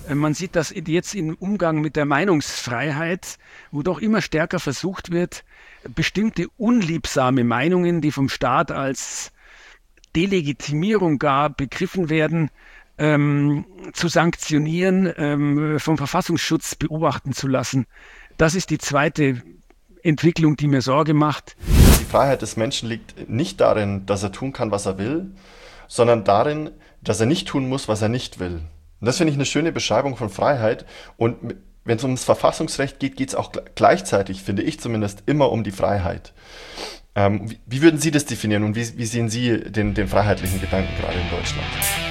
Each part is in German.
Man sieht das jetzt im Umgang mit der Meinungsfreiheit, wo doch immer stärker versucht wird, bestimmte unliebsame Meinungen, die vom Staat als Delegitimierung gar begriffen werden, zu sanktionieren, vom Verfassungsschutz beobachten zu lassen. Das ist die zweite Entwicklung, die mir Sorge macht. Die Freiheit des Menschen liegt nicht darin, dass er tun kann, was er will, sondern darin, dass er nicht tun muss, was er nicht will. Und das finde ich eine schöne Beschreibung von Freiheit. Und wenn es um das Verfassungsrecht geht, geht es auch gleichzeitig, finde ich zumindest, immer um die Freiheit. Wie würden Sie das definieren und wie sehen Sie den freiheitlichen Gedanken gerade in Deutschland?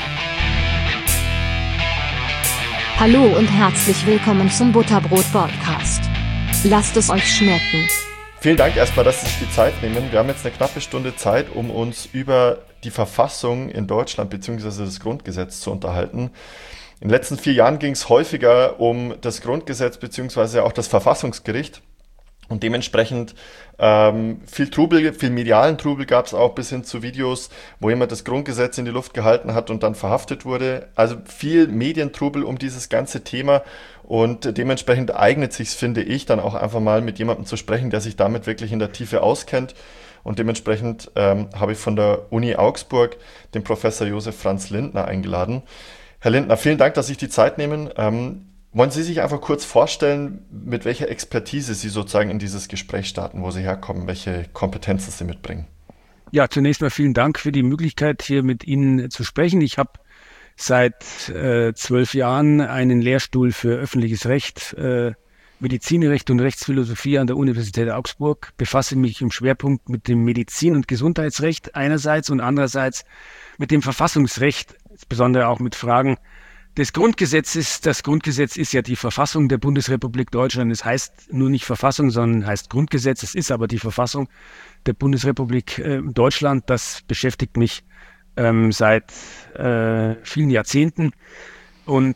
Hallo und herzlich willkommen zum Butterbrot-Podcast. Lasst es euch schmecken. Vielen Dank erstmal, dass Sie sich die Zeit nehmen. Wir haben jetzt eine knappe Stunde Zeit, um uns über die Verfassung in Deutschland bzw. das Grundgesetz zu unterhalten. In den letzten 4 Jahren ging es häufiger um das Grundgesetz bzw. auch das Verfassungsgericht. Und dementsprechend viel Trubel, viel medialen Trubel gab es auch bis hin zu Videos, wo jemand das Grundgesetz in die Luft gehalten hat und dann verhaftet wurde. Also viel Medientrubel um dieses ganze Thema und dementsprechend eignet sich, finde ich, dann auch einfach mal mit jemandem zu sprechen, der sich damit wirklich in der Tiefe auskennt. Und dementsprechend habe ich von der Uni Augsburg den Professor Josef Franz Lindner eingeladen. Herr Lindner, vielen Dank, dass Sie sich die Zeit nehmen. Wollen Sie sich einfach kurz vorstellen, mit welcher Expertise Sie sozusagen in dieses Gespräch starten, wo Sie herkommen, welche Kompetenzen Sie mitbringen? Ja, zunächst mal vielen Dank für die Möglichkeit, hier mit Ihnen zu sprechen. Ich habe seit 12 Jahren einen Lehrstuhl für öffentliches Recht, Medizinrecht und Rechtsphilosophie an der Universität Augsburg, befasse mich im Schwerpunkt mit dem Medizin- und Gesundheitsrecht einerseits und andererseits mit dem Verfassungsrecht, insbesondere auch mit Fragen des Grundgesetzes. Das Grundgesetz ist ja die Verfassung der Bundesrepublik Deutschland. Es heißt nur nicht Verfassung, sondern heißt Grundgesetz. Es ist aber die Verfassung der Bundesrepublik Deutschland. Das beschäftigt mich seit vielen Jahrzehnten. Und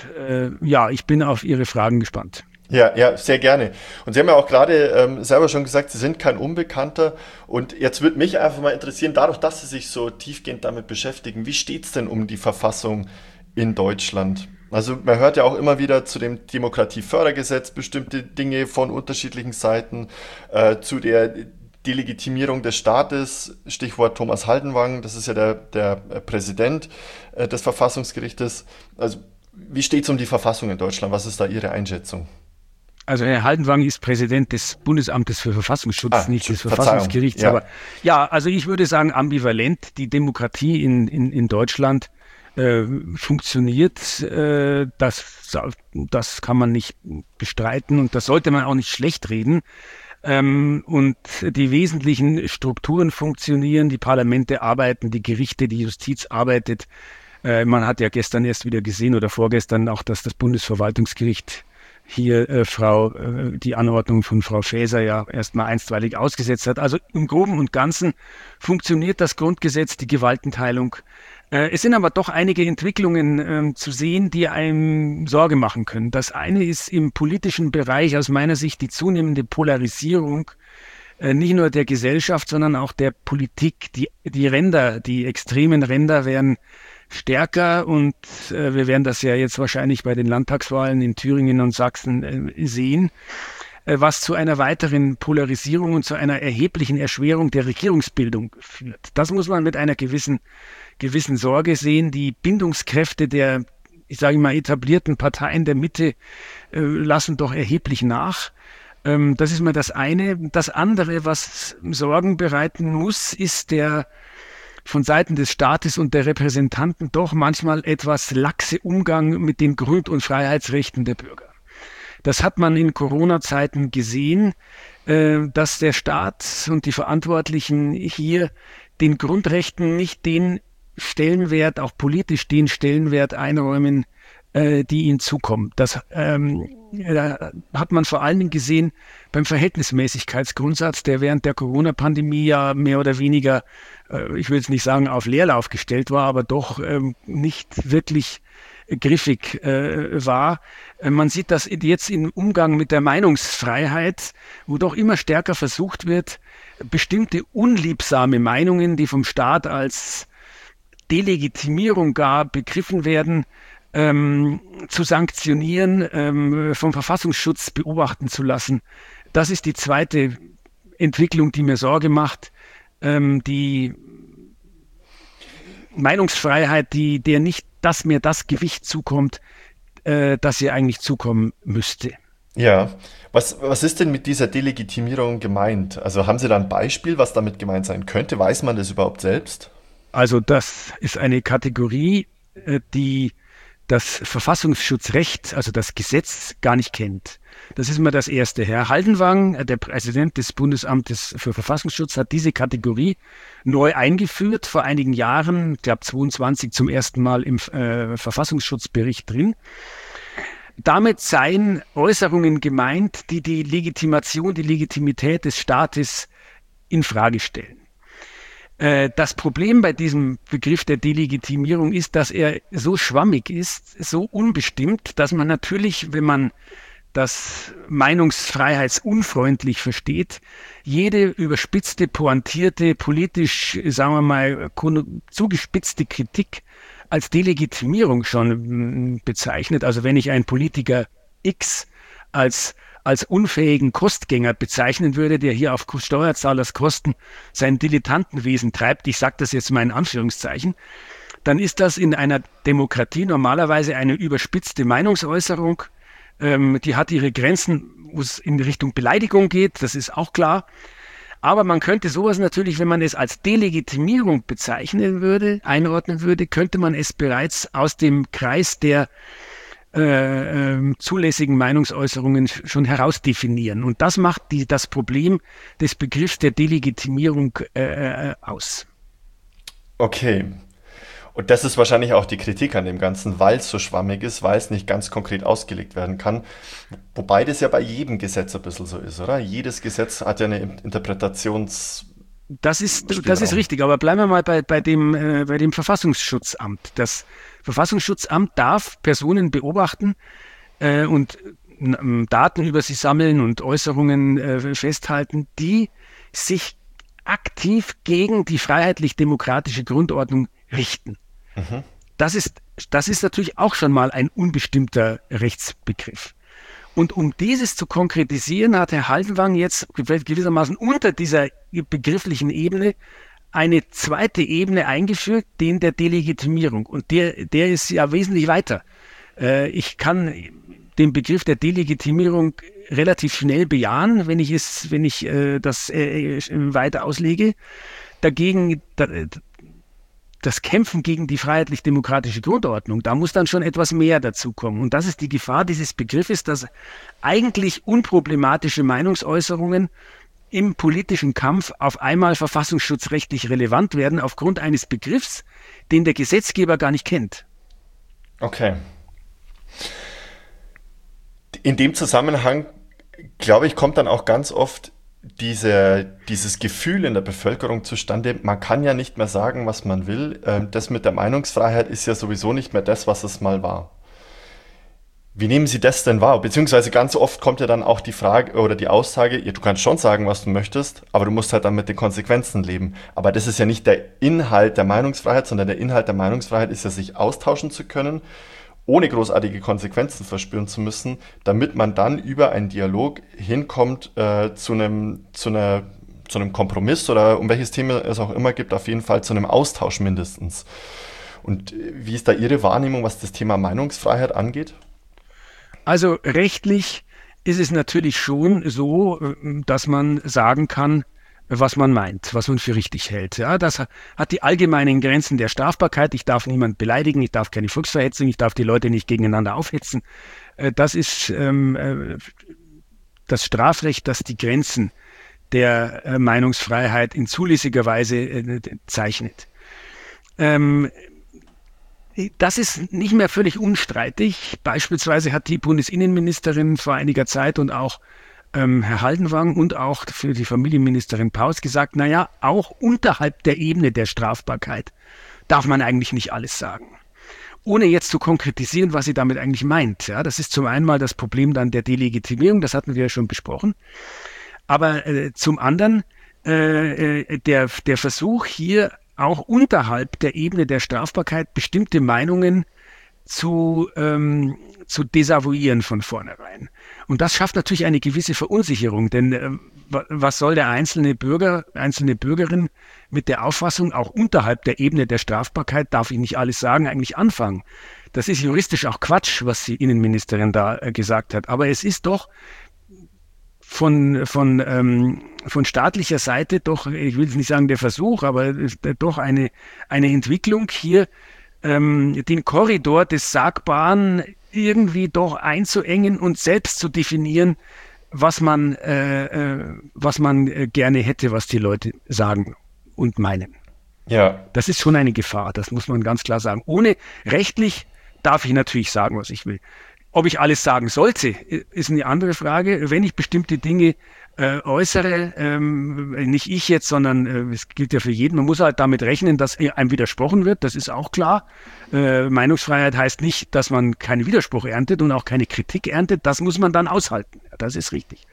ja, ich bin auf Ihre Fragen gespannt. Ja, sehr gerne. Und Sie haben ja auch gerade selber schon gesagt, Sie sind kein Unbekannter. Und jetzt würde mich einfach mal interessieren, dadurch, dass Sie sich so tiefgehend damit beschäftigen, wie steht es denn um die Verfassung in Deutschland? Also man hört ja auch immer wieder zu dem Demokratiefördergesetz bestimmte Dinge von unterschiedlichen Seiten, zu der Delegitimierung des Staates, Stichwort Thomas Haldenwang, das ist ja der Präsident des Verfassungsgerichtes. Also wie steht es um die Verfassung in Deutschland? Was ist da Ihre Einschätzung? Also Herr Haldenwang ist Präsident des Bundesamtes für Verfassungsschutz, nicht des Verfassungsgerichts. Ja. Aber ja, also ich würde sagen ambivalent. Die Demokratie in Deutschland funktioniert, das kann man nicht bestreiten und das sollte man auch nicht schlecht reden. Und die wesentlichen Strukturen funktionieren, die Parlamente arbeiten, die Gerichte, die Justiz arbeitet. Man hat ja gestern erst wieder gesehen oder vorgestern auch, dass das Bundesverwaltungsgericht hier die Anordnung von Frau Faeser ja erstmal einstweilig ausgesetzt hat. Also im Groben und Ganzen funktioniert das Grundgesetz, die Gewaltenteilung. Es sind aber doch einige Entwicklungen zu sehen, die einem Sorge machen können. Das eine ist im politischen Bereich aus meiner Sicht die zunehmende Polarisierung, nicht nur der Gesellschaft, sondern auch der Politik. Die Ränder, die extremen Ränder werden stärker und wir werden das ja jetzt wahrscheinlich bei den Landtagswahlen in Thüringen und Sachsen sehen, was zu einer weiteren Polarisierung und zu einer erheblichen Erschwerung der Regierungsbildung führt. Das muss man mit einer gewissen Sorge sehen. Die Bindungskräfte der, ich sage mal, etablierten Parteien der Mitte lassen doch erheblich nach. Das ist mal das eine. Das andere, was Sorgen bereiten muss, ist der von Seiten des Staates und der Repräsentanten doch manchmal etwas laxe Umgang mit den Grund- und Freiheitsrechten der Bürger. Das hat man in Corona-Zeiten gesehen, dass der Staat und die Verantwortlichen hier den Grundrechten nicht den Stellenwert, auch politisch den Stellenwert einräumen, die ihnen zukommen. Das hat man vor allen Dingen gesehen beim Verhältnismäßigkeitsgrundsatz, der während der Corona-Pandemie ja mehr oder weniger, ich will jetzt nicht sagen auf Leerlauf gestellt war, aber doch nicht wirklich griffig war. Man sieht das jetzt im Umgang mit der Meinungsfreiheit, wo doch immer stärker versucht wird, bestimmte unliebsame Meinungen, die vom Staat als Delegitimierung gar begriffen werden, zu sanktionieren, vom Verfassungsschutz beobachten zu lassen. Das ist die zweite Entwicklung, die mir Sorge macht. Die Meinungsfreiheit, der nicht mehr das Gewicht zukommt, das ihr eigentlich zukommen müsste. Ja, was ist denn mit dieser Delegitimierung gemeint? Also haben Sie da ein Beispiel, was damit gemeint sein könnte? Weiß man das überhaupt selbst? Also das ist eine Kategorie, die das Verfassungsschutzrecht, also das Gesetz, gar nicht kennt. Das ist mal das Erste. Herr Haldenwang, der Präsident des Bundesamtes für Verfassungsschutz, hat diese Kategorie neu eingeführt, vor einigen Jahren, ich glaube 22 zum ersten Mal im Verfassungsschutzbericht drin. Damit seien Äußerungen gemeint, die die Legitimität des Staates in Frage stellen. Das Problem bei diesem Begriff der Delegitimierung ist, dass er so schwammig ist, so unbestimmt, dass man natürlich, wenn man das meinungsfreiheitsunfreundlich versteht, jede überspitzte, pointierte, politisch, sagen wir mal, zugespitzte Kritik als Delegitimierung schon bezeichnet. Also wenn ich einen Politiker X als unfähigen Kostgänger bezeichnen würde, der hier auf Steuerzahlerskosten sein Dilettantenwesen treibt, ich sage das jetzt mal in Anführungszeichen, dann ist das in einer Demokratie normalerweise eine überspitzte Meinungsäußerung. Die hat ihre Grenzen, wo es in Richtung Beleidigung geht, das ist auch klar. Aber man könnte sowas natürlich, wenn man es als Delegitimierung bezeichnen würde, einordnen würde, könnte man es bereits aus dem Kreis der zulässigen Meinungsäußerungen schon herausdefinieren. Und das macht das Problem des Begriffs der Delegitimierung aus. Okay. Und das ist wahrscheinlich auch die Kritik an dem Ganzen, weil es so schwammig ist, weil es nicht ganz konkret ausgelegt werden kann. Wobei das ja bei jedem Gesetz ein bisschen so ist, oder? Jedes Gesetz hat ja eine Das ist richtig, aber bleiben wir mal bei dem Verfassungsschutzamt. Das Verfassungsschutzamt darf Personen beobachten und Daten über sie sammeln und Äußerungen festhalten, die sich aktiv gegen die freiheitlich-demokratische Grundordnung richten. Mhm. Das ist natürlich auch schon mal ein unbestimmter Rechtsbegriff. Und um dieses zu konkretisieren, hat Herr Haldenwang jetzt gewissermaßen unter dieser begrifflichen Ebene eine zweite Ebene eingeführt, den der Delegitimierung. Und der ist ja wesentlich weiter. Ich kann den Begriff der Delegitimierung relativ schnell bejahen, wenn ich das weiter auslege. Dagegen das Kämpfen gegen die freiheitlich-demokratische Grundordnung, da muss dann schon etwas mehr dazukommen. Und das ist die Gefahr dieses Begriffes, dass eigentlich unproblematische Meinungsäußerungen im politischen Kampf auf einmal verfassungsschutzrechtlich relevant werden, aufgrund eines Begriffs, den der Gesetzgeber gar nicht kennt. Okay. In dem Zusammenhang, glaube ich, kommt dann auch ganz oft dieses Gefühl in der Bevölkerung zustande, man kann ja nicht mehr sagen, was man will. Das mit der Meinungsfreiheit ist ja sowieso nicht mehr das, was es mal war. Wie nehmen Sie das denn wahr? Beziehungsweise ganz oft kommt ja dann auch die Frage oder die Aussage, ja, du kannst schon sagen, was du möchtest, aber du musst halt dann mit den Konsequenzen leben. Aber das ist ja nicht der Inhalt der Meinungsfreiheit, sondern der Inhalt der Meinungsfreiheit ist ja, sich austauschen zu können, ohne großartige Konsequenzen verspüren zu müssen, damit man dann über einen Dialog hinkommt zu einem Kompromiss oder um welches Thema es auch immer gibt, auf jeden Fall zu einem Austausch mindestens. Und wie ist da Ihre Wahrnehmung, was das Thema Meinungsfreiheit angeht? Also rechtlich ist es natürlich schon so, dass man sagen kann, was man meint, was man für richtig hält. Ja, das hat die allgemeinen Grenzen der Strafbarkeit. Ich darf niemanden beleidigen, ich darf keine Volksverhetzung, ich darf die Leute nicht gegeneinander aufhetzen. Das ist das Strafrecht, das die Grenzen der Meinungsfreiheit in zulässiger Weise zeichnet. Das ist nicht mehr völlig unstreitig. Beispielsweise hat die Bundesinnenministerin vor einiger Zeit und auch Herr Haldenwang und auch für die Familienministerin Paus gesagt, naja, auch unterhalb der Ebene der Strafbarkeit darf man eigentlich nicht alles sagen. Ohne jetzt zu konkretisieren, was sie damit eigentlich meint. Ja, das ist zum einen mal das Problem dann der Delegitimierung, das hatten wir ja schon besprochen. Aber zum anderen der Versuch hier auch unterhalb der Ebene der Strafbarkeit bestimmte Meinungen zu desavouieren von vornherein. Und das schafft natürlich eine gewisse Verunsicherung, denn was soll der einzelne Bürger, einzelne Bürgerin mit der Auffassung, auch unterhalb der Ebene der Strafbarkeit, darf ich nicht alles sagen, eigentlich anfangen? Das ist juristisch auch Quatsch, was die Innenministerin da gesagt hat. Aber es ist doch von staatlicher Seite doch, ich will jetzt nicht sagen der Versuch, aber doch eine Entwicklung hier, den Korridor des Sagbaren irgendwie doch einzuengen und selbst zu definieren, was man gerne hätte, was die Leute sagen und meinen. Ja. Das ist schon eine Gefahr, das muss man ganz klar sagen. Ohne rechtlich darf ich natürlich sagen, was ich will. Ob ich alles sagen sollte, ist eine andere Frage. Wenn ich bestimmte Dinge äußere, nicht ich jetzt, sondern es gilt ja für jeden, man muss halt damit rechnen, dass einem widersprochen wird, das ist auch klar. Meinungsfreiheit heißt nicht, dass man keinen Widerspruch erntet und auch keine Kritik erntet, das muss man dann aushalten, das ist richtig.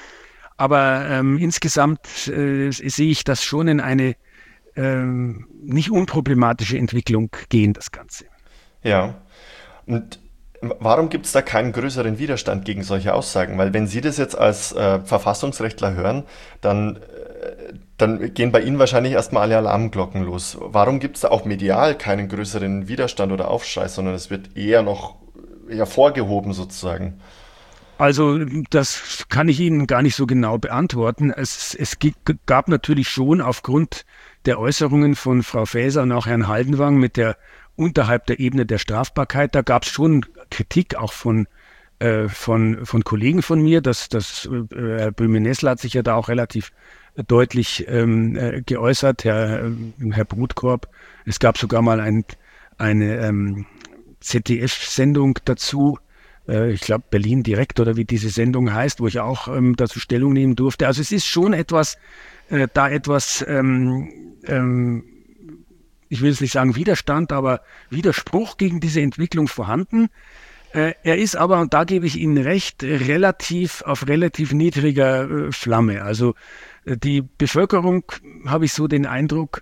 Aber insgesamt sehe ich das schon in eine nicht unproblematische Entwicklung gehen, das Ganze. Ja, und warum gibt es da keinen größeren Widerstand gegen solche Aussagen? Weil wenn Sie das jetzt als Verfassungsrechtler hören, dann gehen bei Ihnen wahrscheinlich erstmal alle Alarmglocken los. Warum gibt es da auch medial keinen größeren Widerstand oder Aufschrei, sondern es wird eher noch hervorgehoben sozusagen? Also das kann ich Ihnen gar nicht so genau beantworten. Es gab natürlich schon aufgrund der Äußerungen von Frau Faeser und auch Herrn Haldenwang mit der unterhalb der Ebene der Strafbarkeit, da gab es schon Kritik auch von Kollegen von mir. Herr Böhme-Nessler hat sich ja da auch relativ deutlich geäußert, Herr Brutkorb. Es gab sogar mal eine ZDF-Sendung dazu, ich glaube Berlin direkt oder wie diese Sendung heißt, wo ich auch dazu Stellung nehmen durfte. Also es ist schon etwas, ich will jetzt nicht sagen Widerstand, aber Widerspruch gegen diese Entwicklung vorhanden. Er ist aber, und da gebe ich Ihnen recht, auf relativ niedriger Flamme. Also die Bevölkerung, habe ich so den Eindruck,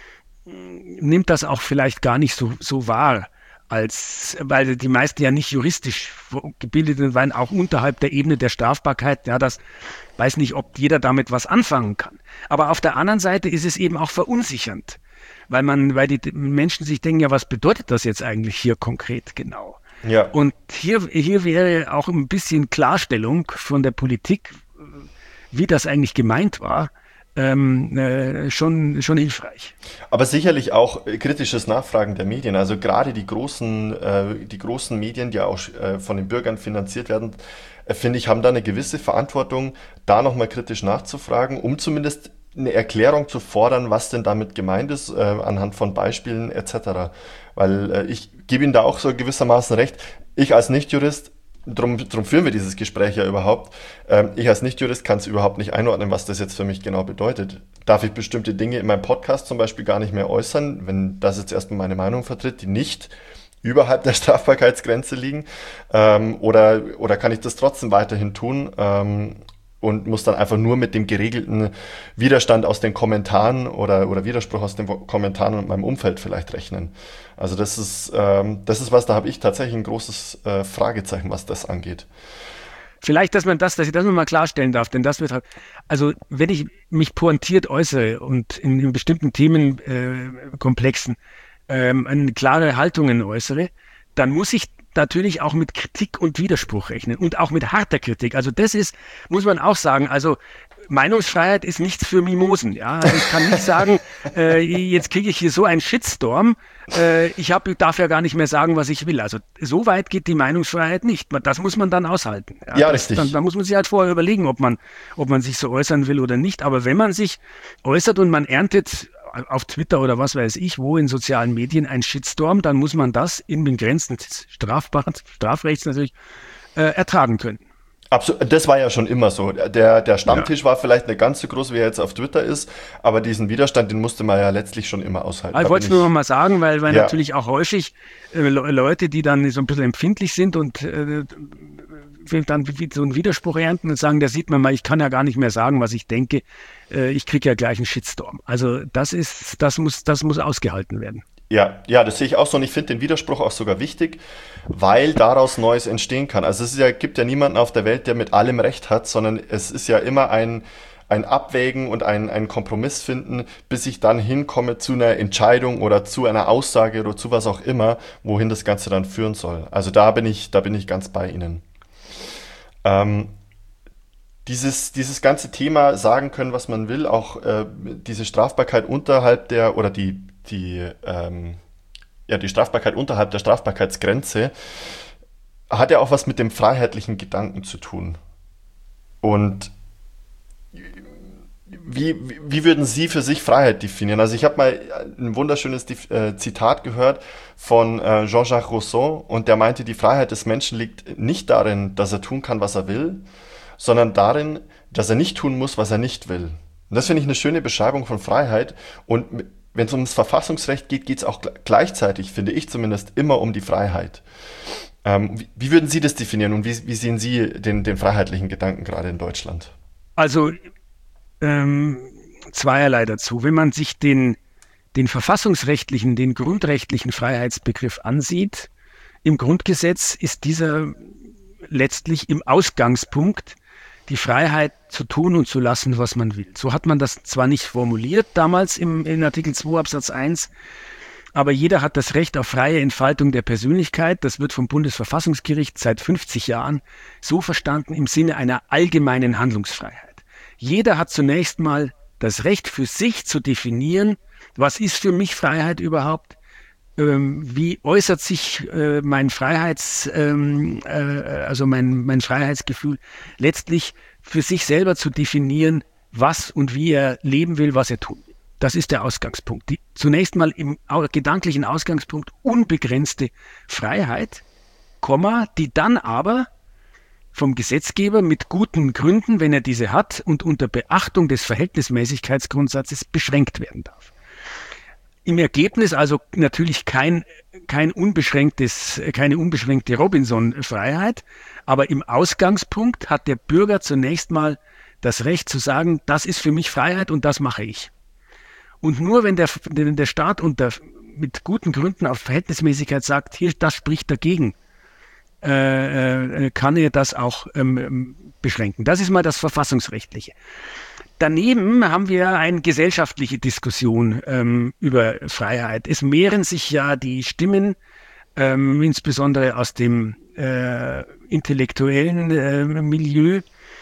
nimmt das auch vielleicht gar nicht so wahr, weil die meisten ja nicht juristisch gebildet sind, weil auch unterhalb der Ebene der Strafbarkeit, ja, das weiß nicht, ob jeder damit was anfangen kann. Aber auf der anderen Seite ist es eben auch verunsichernd. Weil die Menschen sich denken, ja, was bedeutet das jetzt eigentlich hier konkret genau? Ja. Und hier wäre auch ein bisschen Klarstellung von der Politik, wie das eigentlich gemeint war, schon hilfreich. Aber sicherlich auch kritisches Nachfragen der Medien. Also gerade die großen Medien, die auch von den Bürgern finanziert werden, finde ich, haben da eine gewisse Verantwortung, da nochmal kritisch nachzufragen, um zumindest eine Erklärung zu fordern, was denn damit gemeint ist, anhand von Beispielen etc. Weil ich gebe Ihnen da auch so gewissermaßen recht, ich als Nichtjurist, drum führen wir dieses Gespräch ja überhaupt, ich als Nichtjurist kann es überhaupt nicht einordnen, was das jetzt für mich genau bedeutet. Darf ich bestimmte Dinge in meinem Podcast zum Beispiel gar nicht mehr äußern, wenn das jetzt erstmal meine Meinung vertritt, die nicht überhalb der Strafbarkeitsgrenze liegen, oder kann ich das trotzdem weiterhin tun, und muss dann einfach nur mit dem geregelten Widerstand aus den Kommentaren oder Widerspruch aus den Kommentaren und meinem Umfeld vielleicht rechnen. Also das ist was, da habe ich tatsächlich ein großes Fragezeichen, was das angeht. Vielleicht, dass ich das mal klarstellen darf, denn das wird halt, also wenn ich mich pointiert äußere und in bestimmten Themenkomplexen eine klare Haltungen äußere, dann muss ich natürlich auch mit Kritik und Widerspruch rechnen und auch mit harter Kritik. Also das muss man auch sagen, also Meinungsfreiheit ist nichts für Mimosen. Ja? Also ich kann nicht sagen, jetzt kriege ich hier so einen Shitstorm, darf ja gar nicht mehr sagen, was ich will. Also so weit geht die Meinungsfreiheit nicht. Das muss man dann aushalten. Ja, richtig. Dann muss man sich halt vorher überlegen, ob man sich so äußern will oder nicht. Aber wenn man sich äußert und man erntet auf Twitter oder was weiß ich, wo in sozialen Medien ein Shitstorm, dann muss man das in den Grenzen des Strafrechts natürlich ertragen können. Absolut, das war ja schon immer so. Der Stammtisch war vielleicht nicht ganz so groß, wie er jetzt auf Twitter ist, aber diesen Widerstand, den musste man ja letztlich schon immer aushalten. Ich wollte es nur noch mal sagen, weil natürlich auch häufig Leute, die dann so ein bisschen empfindlich sind und dann so einen Widerspruch ernten und sagen, da sieht man mal, ich kann ja gar nicht mehr sagen, was ich denke, ich kriege ja gleich einen Shitstorm. Also das muss ausgehalten werden. Ja, das sehe ich auch so und ich finde den Widerspruch auch sogar wichtig, weil daraus Neues entstehen kann. Also gibt ja niemanden auf der Welt, der mit allem Recht hat, sondern es ist ja immer ein Abwägen und ein Kompromiss finden, bis ich dann hinkomme zu einer Entscheidung oder zu einer Aussage oder zu was auch immer, wohin das Ganze dann führen soll. Also da bin ich ganz bei Ihnen. Ähm, dieses ganze Thema sagen können, was man will, auch diese Strafbarkeit unterhalb der oder die Strafbarkeit unterhalb der Strafbarkeitsgrenze hat ja auch was mit dem freiheitlichen Gedanken zu tun. Und wie würden Sie für sich Freiheit definieren? Also ich habe mal ein wunderschönes Zitat gehört von Jean-Jacques Rousseau und der meinte, die Freiheit des Menschen liegt nicht darin, dass er tun kann, was er will, sondern darin, dass er nicht tun muss, was er nicht will. Und das finde ich eine schöne Beschreibung von Freiheit. Und wenn es ums Verfassungsrecht geht, geht es auch gleichzeitig, finde ich zumindest, immer um die Freiheit. Wie würden Sie das definieren und wie sehen Sie den freiheitlichen Gedanken gerade in Deutschland? Also zweierlei dazu. Wenn man sich den verfassungsrechtlichen, den grundrechtlichen Freiheitsbegriff ansieht, im Grundgesetz ist dieser letztlich im Ausgangspunkt die Freiheit zu tun und zu lassen, was man will. So hat man das zwar nicht formuliert damals in Artikel 2 Absatz 1, aber jeder hat das Recht auf freie Entfaltung der Persönlichkeit. Das wird vom Bundesverfassungsgericht seit 50 Jahren so verstanden im Sinne einer allgemeinen Handlungsfreiheit. Jeder hat zunächst mal das Recht für sich zu definieren, was ist für mich Freiheit überhaupt? Wie äußert sich mein mein Freiheitsgefühl letztlich für sich selber zu definieren, was und wie er leben will, was er tun will. Das ist der Ausgangspunkt. Zunächst mal im gedanklichen Ausgangspunkt unbegrenzte Freiheit, die dann aber vom Gesetzgeber mit guten Gründen, wenn er diese hat und unter Beachtung des Verhältnismäßigkeitsgrundsatzes beschränkt werden darf. Im Ergebnis also natürlich keine unbeschränkte Robinson-Freiheit, aber im Ausgangspunkt hat der Bürger zunächst mal das Recht zu sagen, das ist für mich Freiheit und das mache ich. Und nur wenn der Staat mit guten Gründen auf Verhältnismäßigkeit sagt, hier, das spricht dagegen, kann er das auch beschränken. Das ist mal das Verfassungsrechtliche. Daneben haben wir eine gesellschaftliche Diskussion über Freiheit. Es mehren sich ja die Stimmen, insbesondere aus dem intellektuellen Milieu,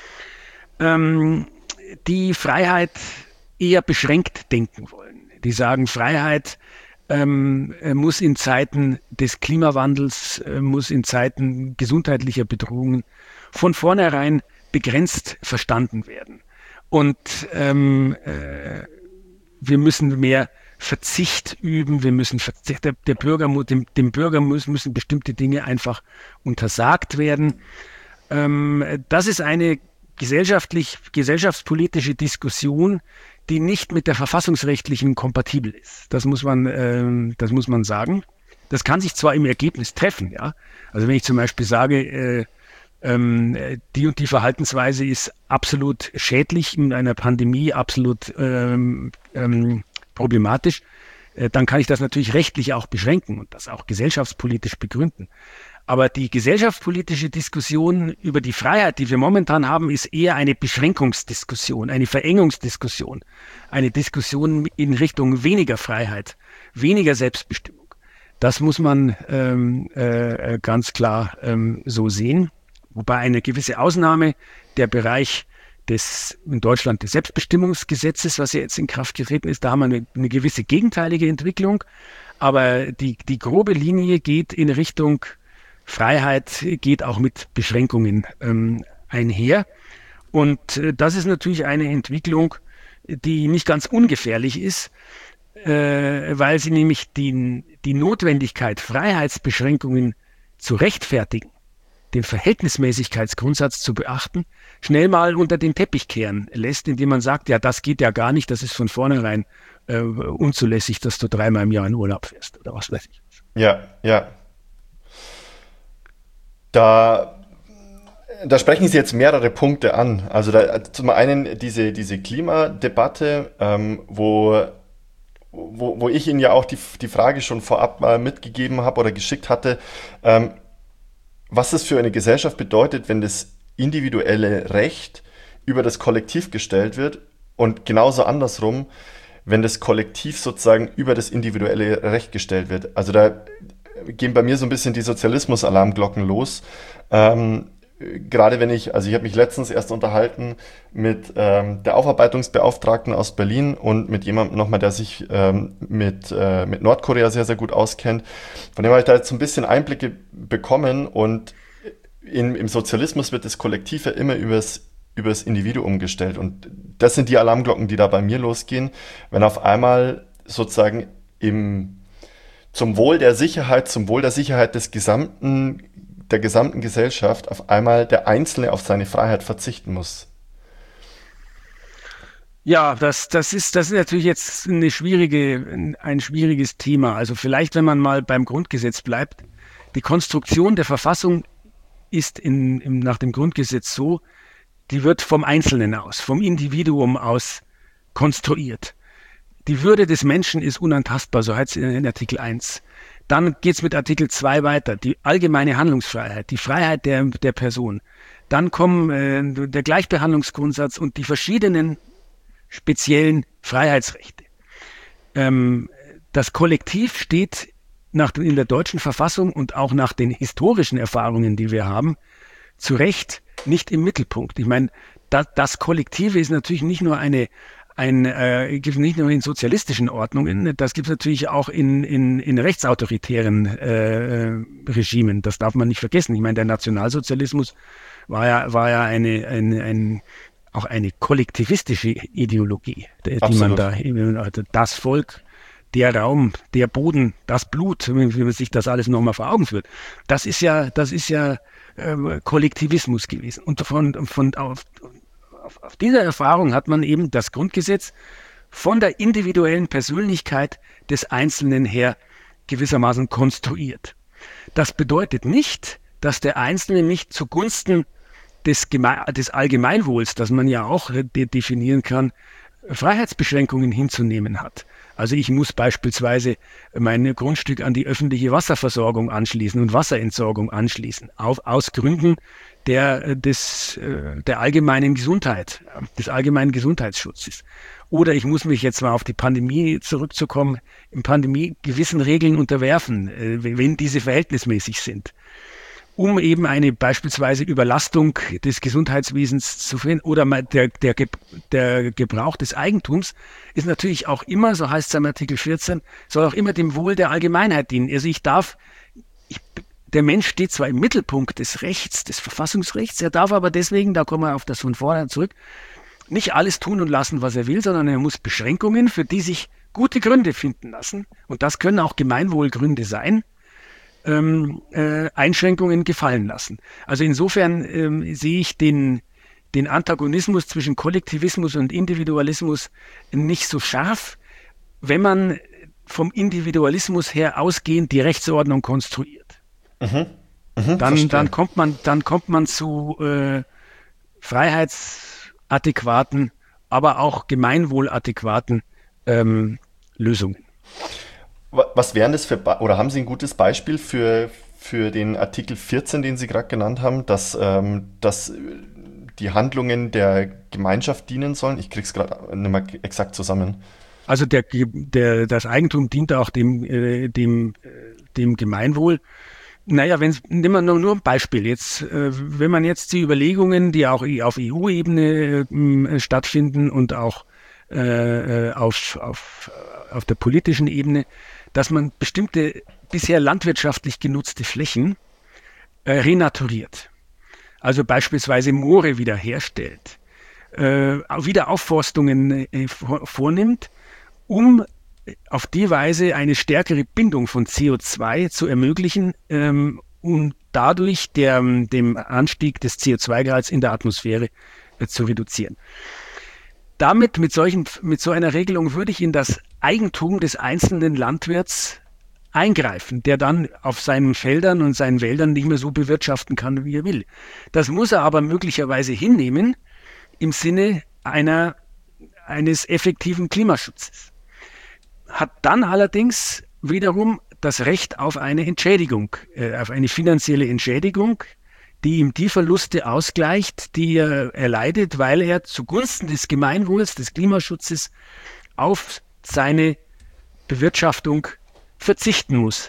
die Freiheit eher beschränkt denken wollen. Die sagen, Freiheit muss in Zeiten des Klimawandels, muss in Zeiten gesundheitlicher Bedrohungen von vornherein begrenzt verstanden werden. Und wir müssen mehr Verzicht üben, der Bürger dem Bürger müssen bestimmte Dinge einfach untersagt werden. Das ist eine gesellschaftspolitische Diskussion, die nicht mit der verfassungsrechtlichen kompatibel ist. Das muss man sagen. Das kann sich zwar im Ergebnis treffen, ja. Also wenn ich zum Beispiel sage, die und die Verhaltensweise ist absolut schädlich in einer Pandemie, absolut problematisch, dann kann ich das natürlich rechtlich auch beschränken und das auch gesellschaftspolitisch begründen. Aber die gesellschaftspolitische Diskussion über die Freiheit, die wir momentan haben, ist eher eine Beschränkungsdiskussion, eine Verengungsdiskussion, eine Diskussion in Richtung weniger Freiheit, weniger Selbstbestimmung. Das muss man ganz klar so sehen. Wobei eine gewisse Ausnahme der Bereich in Deutschland des Selbstbestimmungsgesetzes, was ja jetzt in Kraft getreten ist, da haben wir eine gewisse gegenteilige Entwicklung. Aber die grobe Linie geht in Richtung Freiheit, geht auch mit Beschränkungen einher. Und das ist natürlich eine Entwicklung, die nicht ganz ungefährlich ist, weil sie nämlich die Notwendigkeit, Freiheitsbeschränkungen zu rechtfertigen, den Verhältnismäßigkeitsgrundsatz zu beachten, schnell mal unter den Teppich kehren lässt, indem man sagt, ja, das geht ja gar nicht, das ist von vornherein unzulässig, dass du 3-mal im Jahr in Urlaub fährst oder was weiß ich. Ja. Da sprechen Sie jetzt mehrere Punkte an. Also zum einen diese Klimadebatte, wo wo ich Ihnen ja auch die Frage schon vorab mal mitgegeben habe oder geschickt hatte, was es für eine Gesellschaft bedeutet, wenn das individuelle Recht über das Kollektiv gestellt wird und genauso andersrum, wenn das Kollektiv sozusagen über das individuelle Recht gestellt wird. Also da gehen bei mir so ein bisschen die Sozialismus-Alarmglocken los. Gerade wenn ich habe mich letztens erst unterhalten mit der Aufarbeitungsbeauftragten aus Berlin und mit jemandem nochmal, der sich mit Nordkorea sehr, sehr gut auskennt. Von dem habe ich da jetzt so ein bisschen Einblicke bekommen und im Sozialismus wird das Kollektiv ja immer übers Individuum gestellt. Und das sind die Alarmglocken, die da bei mir losgehen, wenn auf einmal sozusagen zum Wohl der Sicherheit der gesamten Gesellschaft auf einmal der Einzelne auf seine Freiheit verzichten muss. Ja, das ist natürlich jetzt ein schwieriges Thema. Also vielleicht, wenn man mal beim Grundgesetz bleibt, die Konstruktion der Verfassung ist nach dem Grundgesetz so, die wird vom Einzelnen aus, vom Individuum aus konstruiert. Die Würde des Menschen ist unantastbar, so heißt es in Artikel 1. Dann geht es mit Artikel 2 weiter, die allgemeine Handlungsfreiheit, die Freiheit der Person. Dann kommen der Gleichbehandlungsgrundsatz und die verschiedenen speziellen Freiheitsrechte. Das Kollektiv steht in der deutschen Verfassung und auch nach den historischen Erfahrungen, die wir haben, zu Recht nicht im Mittelpunkt. Ich meine, das Kollektive ist natürlich nicht nur gibt es nicht nur in sozialistischen Ordnungen, das gibt es natürlich auch in rechtsautoritären Regimen. Das darf man nicht vergessen. Ich meine, der Nationalsozialismus war ja auch eine kollektivistische Ideologie, die man da, also das Volk, der Raum, der Boden, das Blut, wie man sich das alles nochmal vor Augen führt. Das ist ja Kollektivismus gewesen. Und auf dieser Erfahrung hat man eben das Grundgesetz von der individuellen Persönlichkeit des Einzelnen her gewissermaßen konstruiert. Das bedeutet nicht, dass der Einzelne nicht zugunsten des Allgemeinwohls, das man ja auch definieren kann, Freiheitsbeschränkungen hinzunehmen hat. Also ich muss beispielsweise mein Grundstück an die öffentliche Wasserversorgung anschließen und Wasserentsorgung anschließen, aus Gründen der allgemeinen Gesundheit, des allgemeinen Gesundheitsschutzes. Oder ich muss mich jetzt mal auf die Pandemie zurückzukommen, in Pandemie gewissen Regeln unterwerfen, wenn diese verhältnismäßig sind, um eben eine beispielsweise Überlastung des Gesundheitswesens zu verhindern. Oder der Gebrauch des Eigentums ist natürlich auch immer, so heißt es im Artikel 14, soll auch immer dem Wohl der Allgemeinheit dienen. Also der Mensch steht zwar im Mittelpunkt des Rechts, des Verfassungsrechts, er darf aber deswegen, da kommen wir auf das von vorher zurück, nicht alles tun und lassen, was er will, sondern er muss Beschränkungen, für die sich gute Gründe finden lassen, und das können auch Gemeinwohlgründe sein, Einschränkungen gefallen lassen. Also insofern sehe ich den Antagonismus zwischen Kollektivismus und Individualismus nicht so scharf, wenn man vom Individualismus her ausgehend die Rechtsordnung konstruiert. Dann kommt man zu freiheitsadäquaten, aber auch gemeinwohladäquaten Lösungen. Was wären das oder haben Sie ein gutes Beispiel für den Artikel 14, den Sie gerade genannt haben, dass die Handlungen der Gemeinschaft dienen sollen? Ich krieg's gerade nicht mehr exakt zusammen. Also das Eigentum dient auch dem Gemeinwohl. Naja, nehmen wir nur ein Beispiel. Jetzt, wenn man jetzt die Überlegungen, die auch auf EU-Ebene stattfinden und auch auf der politischen Ebene, dass man bestimmte bisher landwirtschaftlich genutzte Flächen renaturiert. Also beispielsweise Moore wiederherstellt, Wiederaufforstungen vornimmt, um auf die Weise eine stärkere Bindung von CO2 zu ermöglichen, um dadurch dem Anstieg des CO2-Gehalts in der Atmosphäre zu reduzieren. Mit so einer Regelung würde ich in das Eigentum des einzelnen Landwirts eingreifen, der dann auf seinen Feldern und seinen Wäldern nicht mehr so bewirtschaften kann, wie er will. Das muss er aber möglicherweise hinnehmen im Sinne eines effektiven Klimaschutzes. hat dann allerdings wiederum das Recht auf eine Entschädigung, auf eine finanzielle Entschädigung, die ihm die Verluste ausgleicht, die er erleidet, weil er zugunsten des Gemeinwohls, des Klimaschutzes auf seine Bewirtschaftung verzichten muss,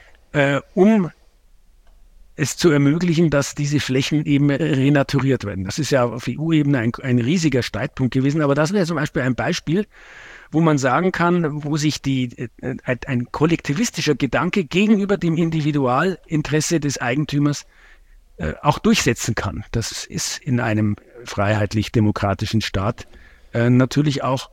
um es zu ermöglichen, dass diese Flächen eben renaturiert werden. Das ist ja auf EU-Ebene ein riesiger Streitpunkt gewesen, aber das wäre zum Beispiel ein Beispiel, wo man sagen kann, wo sich ein kollektivistischer Gedanke gegenüber dem Individualinteresse des Eigentümers auch durchsetzen kann. Das ist in einem freiheitlich-demokratischen Staat natürlich auch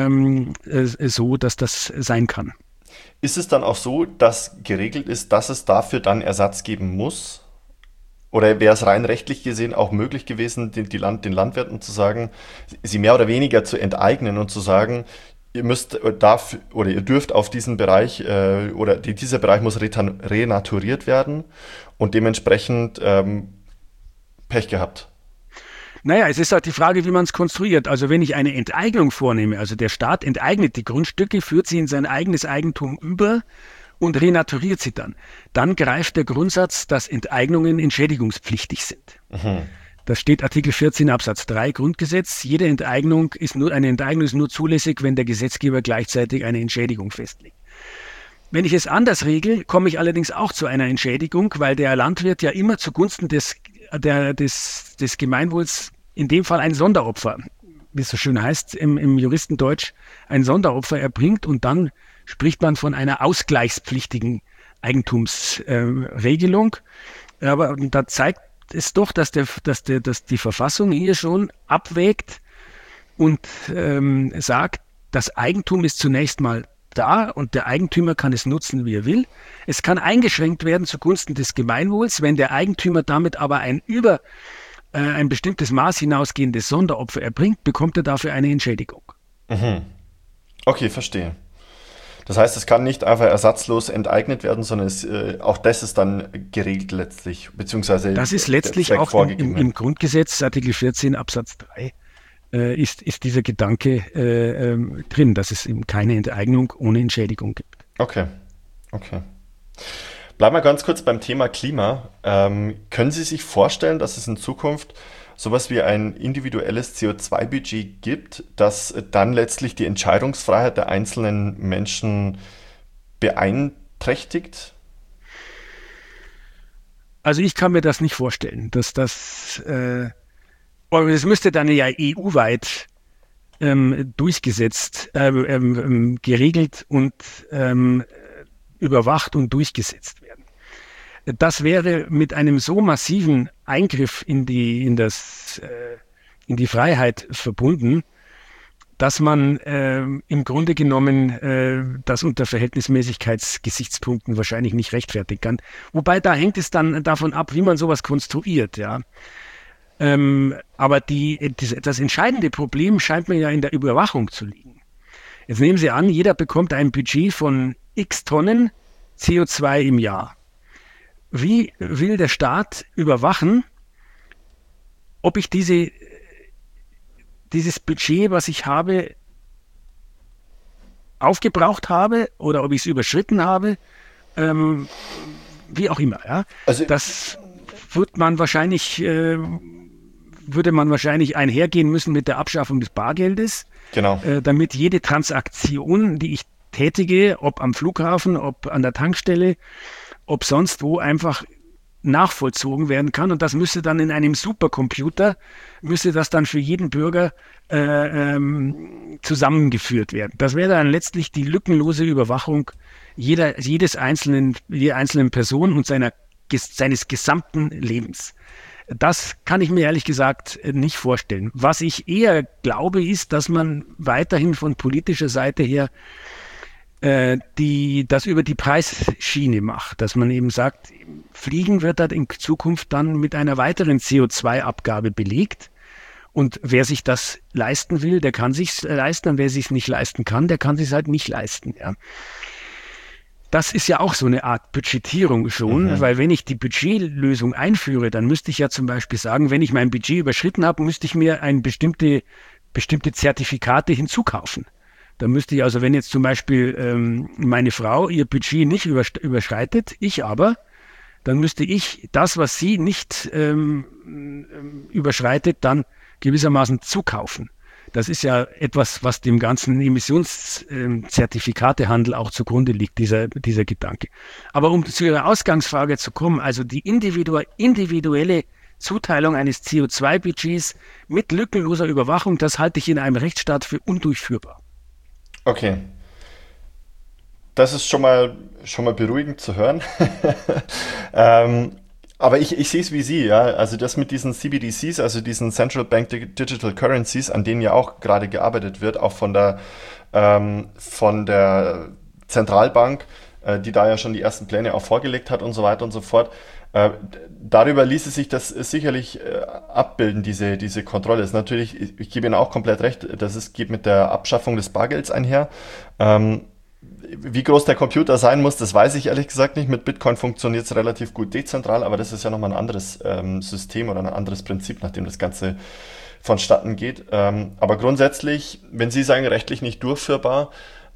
so, dass das sein kann. Ist es dann auch so, dass geregelt ist, dass es dafür dann Ersatz geben muss? Oder wäre es rein rechtlich gesehen auch möglich gewesen, den Landwirten zu sagen, sie mehr oder weniger zu enteignen und zu sagen, ihr dürft auf diesen Bereich dieser Bereich muss renaturiert werden und dementsprechend Pech gehabt? Naja, es ist halt die Frage, wie man es konstruiert. Also wenn ich eine Enteignung vornehme, also der Staat enteignet die Grundstücke, führt sie in sein eigenes Eigentum über und renaturiert sie dann greift der Grundsatz, dass Enteignungen entschädigungspflichtig sind. Mhm. Das steht Artikel 14 Absatz 3 Grundgesetz. Eine Enteignung ist nur zulässig, wenn der Gesetzgeber gleichzeitig eine Entschädigung festlegt. Wenn ich es anders regle, komme ich allerdings auch zu einer Entschädigung, weil der Landwirt ja immer zugunsten des Gemeinwohls in dem Fall ein Sonderopfer, wie es so schön heißt im Juristendeutsch, ein Sonderopfer erbringt und dann spricht man von einer ausgleichspflichtigen Eigentumsregelung. Aber da zeigt es doch, dass die Verfassung hier schon abwägt und sagt, das Eigentum ist zunächst mal da und der Eigentümer kann es nutzen, wie er will. Es kann eingeschränkt werden zugunsten des Gemeinwohls, wenn der Eigentümer damit aber ein bestimmtes Maß hinausgehendes Sonderopfer erbringt, bekommt er dafür eine Entschädigung. Mhm. Okay, verstehe. Das heißt, es kann nicht einfach ersatzlos enteignet werden, sondern auch das ist dann geregelt letztlich, beziehungsweise das ist letztlich auch im Grundgesetz, Artikel 14 Absatz 3, ist dieser Gedanke drin, dass es eben keine Enteignung ohne Entschädigung gibt. Okay. Bleiben wir ganz kurz beim Thema Klima. Können Sie sich vorstellen, dass es in Zukunft sowas wie ein individuelles CO2-Budget gibt, das dann letztlich die Entscheidungsfreiheit der einzelnen Menschen beeinträchtigt? Also ich kann mir das nicht vorstellen, dass das müsste dann ja EU-weit durchgesetzt, geregelt und überwacht und durchgesetzt werden. Das wäre mit einem so massiven Eingriff in die Freiheit verbunden, dass man im Grunde genommen das unter Verhältnismäßigkeitsgesichtspunkten wahrscheinlich nicht rechtfertigen kann. Wobei da hängt es dann davon ab, wie man sowas konstruiert, ja. Aber das entscheidende Problem scheint mir ja in der Überwachung zu liegen. Jetzt nehmen Sie an, jeder bekommt ein Budget von x Tonnen CO2 im Jahr. Wie will der Staat überwachen, ob ich dieses Budget, was ich habe, aufgebraucht habe oder ob ich es überschritten habe, wie auch immer. Ja? Also das würde man wahrscheinlich einhergehen müssen mit der Abschaffung des Bargeldes, genau. Damit jede Transaktion, die ich tätige, ob am Flughafen, ob an der Tankstelle, ob sonst wo, einfach nachvollzogen werden kann. Und das müsste dann in einem Supercomputer, müsste das dann für jeden Bürger zusammengeführt werden. Das wäre dann letztlich die lückenlose Überwachung jeder einzelnen Person und seines gesamten Lebens. Das kann ich mir ehrlich gesagt nicht vorstellen. Was ich eher glaube, ist, dass man weiterhin von politischer Seite her das über die Preisschiene macht, dass man eben sagt, Fliegen wird dann in Zukunft dann mit einer weiteren CO2-Abgabe belegt und wer sich das leisten will, der kann sich's leisten und wer sich's nicht leisten kann, der kann sich's halt nicht leisten. Ja. Das ist ja auch so eine Art Budgetierung schon, weil wenn ich die Budgetlösung einführe, dann müsste ich ja zum Beispiel sagen, wenn ich mein Budget überschritten habe, müsste ich mir bestimmte Zertifikate hinzukaufen. Da müsste ich also, wenn jetzt zum Beispiel meine Frau ihr Budget nicht überschreitet, ich aber, dann müsste ich das, was sie nicht überschreitet, dann gewissermaßen zukaufen. Das ist ja etwas, was dem ganzen Emissionszertifikatehandel auch zugrunde liegt, dieser Gedanke. Aber um zu Ihrer Ausgangsfrage zu kommen, also die individuelle Zuteilung eines CO2-Budgets mit lückenloser Überwachung, das halte ich in einem Rechtsstaat für undurchführbar. Okay. Das ist schon mal beruhigend zu hören. Aber ich sehe es wie Sie, ja. Also das mit diesen CBDCs, also diesen Central Bank Digital Currencies, an denen ja auch gerade gearbeitet wird, auch von der Zentralbank, die da ja schon die ersten Pläne auch vorgelegt hat und so weiter und so fort. Darüber ließe sich das sicherlich abbilden, diese Kontrolle. Das ist natürlich, ich gebe Ihnen auch komplett recht, geht mit der Abschaffung des Bargelds einher. Wie groß der Computer sein muss, das weiß ich ehrlich gesagt nicht. Mit Bitcoin funktioniert es relativ gut dezentral, aber das ist ja nochmal ein anderes System oder ein anderes Prinzip, nach dem das Ganze vonstatten geht. Aber grundsätzlich, wenn Sie sagen, rechtlich nicht durchführbar,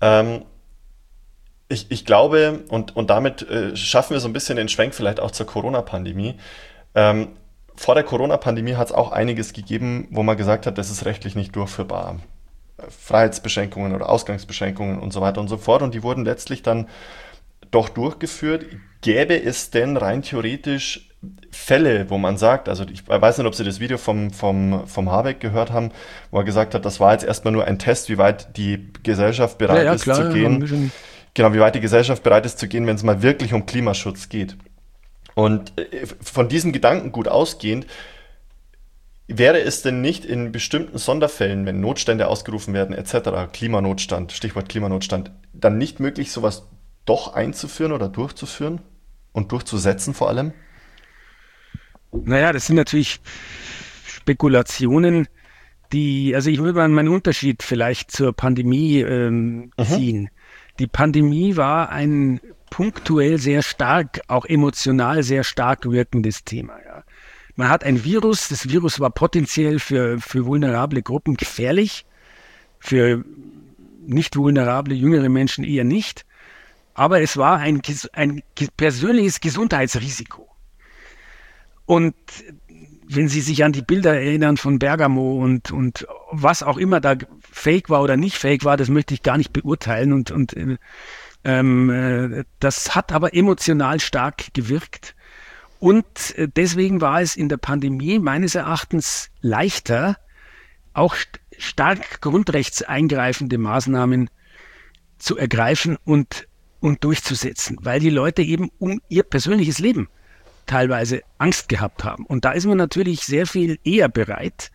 ich glaube, und damit schaffen wir so ein bisschen den Schwenk vielleicht auch zur Corona-Pandemie. Vor der Corona-Pandemie hat es auch einiges gegeben, wo man gesagt hat, das ist rechtlich nicht durchführbar. Freiheitsbeschränkungen oder Ausgangsbeschränkungen und so weiter und so fort. Und die wurden letztlich dann doch durchgeführt. Gäbe es denn rein theoretisch Fälle, wo man sagt, also ich weiß nicht, ob Sie das Video vom Habeck gehört haben, wo er gesagt hat, das war jetzt erstmal nur ein Test, wie weit die Gesellschaft bereit ist zu gehen. Genau, wie weit die Gesellschaft bereit ist zu gehen, wenn es mal wirklich um Klimaschutz geht. Und von diesem Gedankengut ausgehend, wäre es denn nicht in bestimmten Sonderfällen, wenn Notstände ausgerufen werden etc., Klimanotstand, Stichwort Klimanotstand, dann nicht möglich, sowas doch einzuführen oder durchzuführen und durchzusetzen vor allem? Naja, das sind natürlich Spekulationen, also ich will mal einen Unterschied vielleicht zur Pandemie ziehen. Die Pandemie war ein punktuell sehr stark, auch emotional sehr stark wirkendes Thema. Ja. Man hat ein Virus, das Virus war potenziell für vulnerable Gruppen gefährlich, für nicht vulnerable jüngere Menschen eher nicht, aber es war ein persönliches Gesundheitsrisiko. Und wenn Sie sich an die Bilder erinnern von Bergamo und was auch immer da fake war oder nicht fake war, das möchte ich gar nicht beurteilen. Und das hat aber emotional stark gewirkt. Und deswegen war es in der Pandemie meines Erachtens leichter, auch stark grundrechtseingreifende Maßnahmen zu ergreifen und durchzusetzen, weil die Leute eben um ihr persönliches Leben teilweise Angst gehabt haben. Und da ist man natürlich sehr viel eher bereit,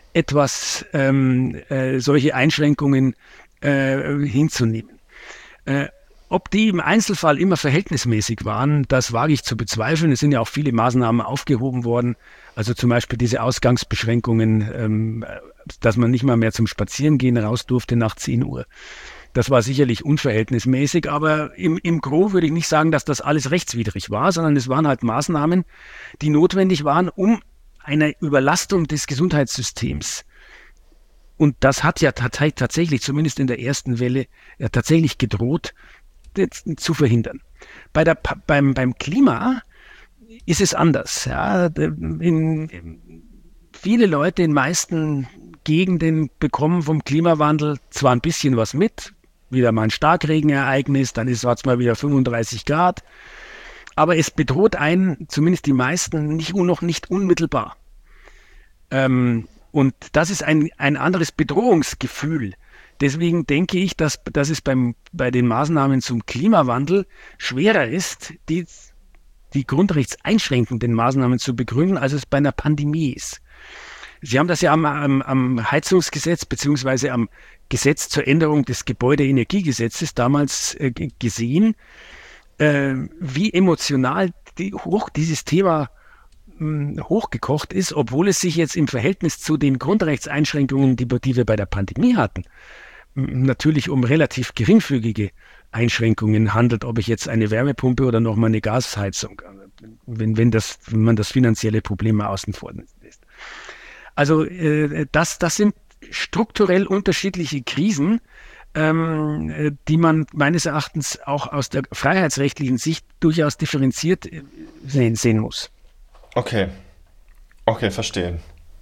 solche Einschränkungen hinzunehmen. Ob die im Einzelfall immer verhältnismäßig waren, das wage ich zu bezweifeln. Es sind ja auch viele Maßnahmen aufgehoben worden, also zum Beispiel diese Ausgangsbeschränkungen, dass man nicht mal mehr zum Spazierengehen raus durfte nach 10 Uhr. Das war sicherlich unverhältnismäßig, aber im Gros würde ich nicht sagen, dass das alles rechtswidrig war, sondern es waren halt Maßnahmen, die notwendig waren, um eine Überlastung des Gesundheitssystems. Und das hat ja tatsächlich, zumindest in der ersten Welle, tatsächlich gedroht, zu verhindern. Beim Klima ist es anders. Ja. Viele Leute in meisten Gegenden bekommen vom Klimawandel zwar ein bisschen was mit, wieder mal ein Starkregenereignis, dann ist es mal wieder 35 Grad, aber es bedroht einen, zumindest die meisten, noch nicht unmittelbar. Und das ist ein anderes Bedrohungsgefühl. Deswegen denke ich, dass es bei den Maßnahmen zum Klimawandel schwerer ist, die grundrechtseinschränkenden Maßnahmen zu begründen, als es bei einer Pandemie ist. Sie haben das ja am Heizungsgesetz beziehungsweise am Gesetz zur Änderung des Gebäudeenergiegesetzes damals gesehen, wie emotional dieses Thema hochgekocht ist, obwohl es sich jetzt im Verhältnis zu den Grundrechtseinschränkungen, die wir bei der Pandemie hatten, natürlich um relativ geringfügige Einschränkungen handelt, ob ich jetzt eine Wärmepumpe oder nochmal eine Gasheizung, wenn man das finanzielle Problem mal außen vor lässt. Also das sind strukturell unterschiedliche Krisen, die man meines Erachtens auch aus der freiheitsrechtlichen Sicht durchaus differenziert sehen muss. Okay, okay, verstehe.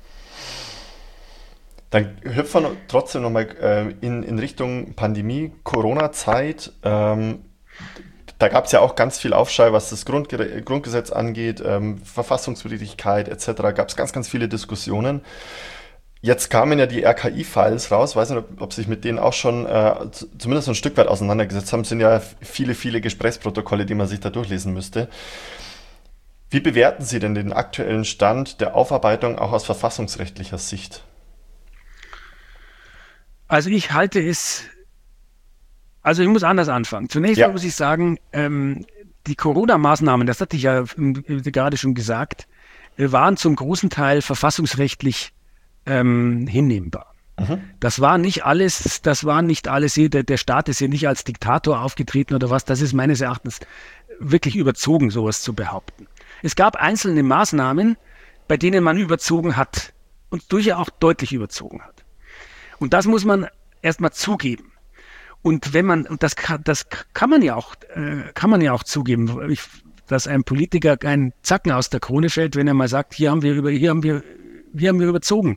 Dann hüpfen wir trotzdem nochmal in Richtung Pandemie, Corona-Zeit. Da gab es ja auch ganz viel Aufschrei, was das Grundgesetz angeht, Verfassungswidrigkeit etc. Gab es ganz, ganz viele Diskussionen. Jetzt kamen ja die RKI-Files raus, weiß nicht, ob Sie sich mit denen auch schon zumindest ein Stück weit auseinandergesetzt haben. Es sind ja viele, viele Gesprächsprotokolle, die man sich da durchlesen müsste. Wie bewerten Sie denn den aktuellen Stand der Aufarbeitung auch aus verfassungsrechtlicher Sicht? Also ich muss anders anfangen. Zunächst mal muss ich sagen, die Corona-Maßnahmen, das hatte ich ja gerade schon gesagt, waren zum großen Teil verfassungsrechtlich hinnehmbar. Das war nicht alles, der Staat ist hier nicht als Diktator aufgetreten oder was, das ist meines Erachtens wirklich überzogen, sowas zu behaupten. Es gab einzelne Maßnahmen, bei denen man überzogen hat und durchaus auch deutlich überzogen hat. Und das muss man erstmal zugeben. Und das kann man ja auch zugeben, dass ein Politiker keinen Zacken aus der Krone fällt, wenn er mal sagt, hier haben wir überzogen.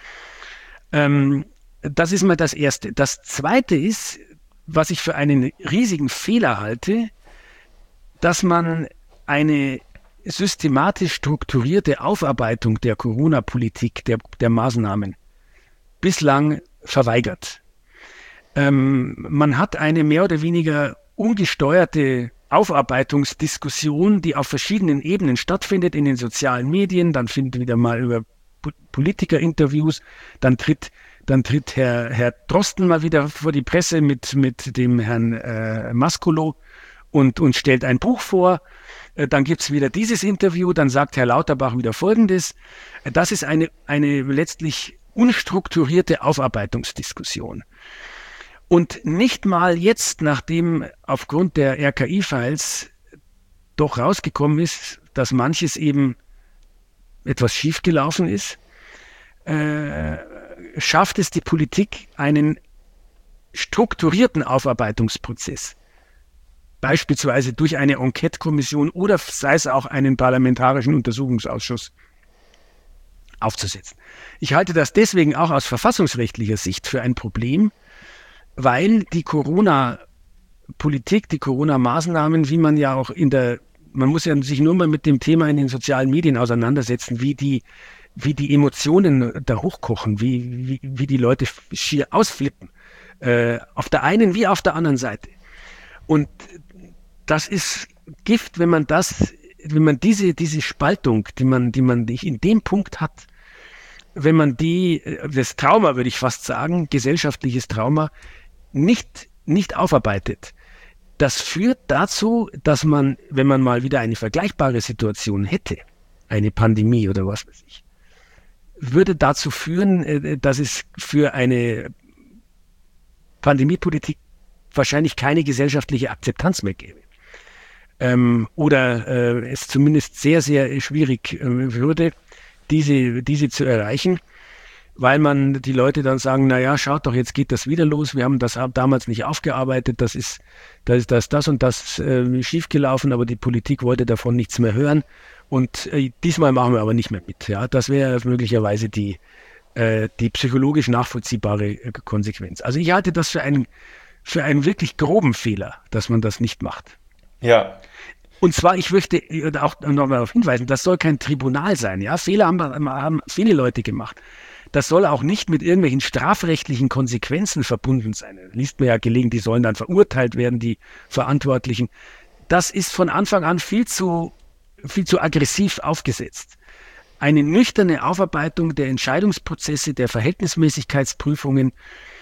Das ist mal das Erste. Das Zweite ist, was ich für einen riesigen Fehler halte, dass man eine systematisch strukturierte Aufarbeitung der Corona-Politik, der Maßnahmen bislang verweigert. Man hat eine mehr oder weniger ungesteuerte Aufarbeitungsdiskussion, die auf verschiedenen Ebenen stattfindet, in den sozialen Medien, dann findet wieder mal über Politikerinterviews, dann tritt Herr Drosten mal wieder vor die Presse mit dem Herrn Mascolo und stellt ein Buch vor. Dann gibt's wieder dieses Interview, dann sagt Herr Lauterbach wieder Folgendes. Das ist eine letztlich unstrukturierte Aufarbeitungsdiskussion. Und nicht mal jetzt, nachdem aufgrund der RKI-Files doch rausgekommen ist, dass manches eben etwas schiefgelaufen ist, schafft es die Politik, einen strukturierten Aufarbeitungsprozess, beispielsweise durch eine Enquete-Kommission oder sei es auch einen parlamentarischen Untersuchungsausschuss, aufzusetzen. Ich halte das deswegen auch aus verfassungsrechtlicher Sicht für ein Problem, weil die Corona-Politik, die Corona-Maßnahmen, wie man ja auch man muss ja sich nur mal mit dem Thema in den sozialen Medien auseinandersetzen, wie die Emotionen da hochkochen, wie die Leute schier ausflippen, auf der einen wie auf der anderen Seite. Und das ist Gift, wenn man diese Spaltung, die man in dem Punkt hat, wenn man das Trauma, würde ich fast sagen, gesellschaftliches Trauma, nicht aufarbeitet. Das führt dazu, dass man, wenn man mal wieder eine vergleichbare Situation hätte, eine Pandemie oder was weiß ich, würde dazu führen, dass es für eine Pandemiepolitik wahrscheinlich keine gesellschaftliche Akzeptanz mehr gäbe. Oder es zumindest sehr, sehr schwierig würde, diese zu erreichen, weil man die Leute dann sagen, naja, schaut doch, jetzt geht das wieder los, wir haben das damals nicht aufgearbeitet, das und das schiefgelaufen, aber die Politik wollte davon nichts mehr hören und diesmal machen wir aber nicht mehr mit. Ja, das wäre möglicherweise die psychologisch nachvollziehbare Konsequenz. Also ich halte das für einen wirklich groben Fehler, dass man das nicht macht. Ja. Und zwar, ich möchte auch nochmal darauf hinweisen, das soll kein Tribunal sein. Ja, Fehler haben viele Leute gemacht. Das soll auch nicht mit irgendwelchen strafrechtlichen Konsequenzen verbunden sein. Liest man ja gelegentlich, die sollen dann verurteilt werden, die Verantwortlichen. Das ist von Anfang an viel zu aggressiv aufgesetzt. Eine nüchterne Aufarbeitung der Entscheidungsprozesse, der Verhältnismäßigkeitsprüfungen,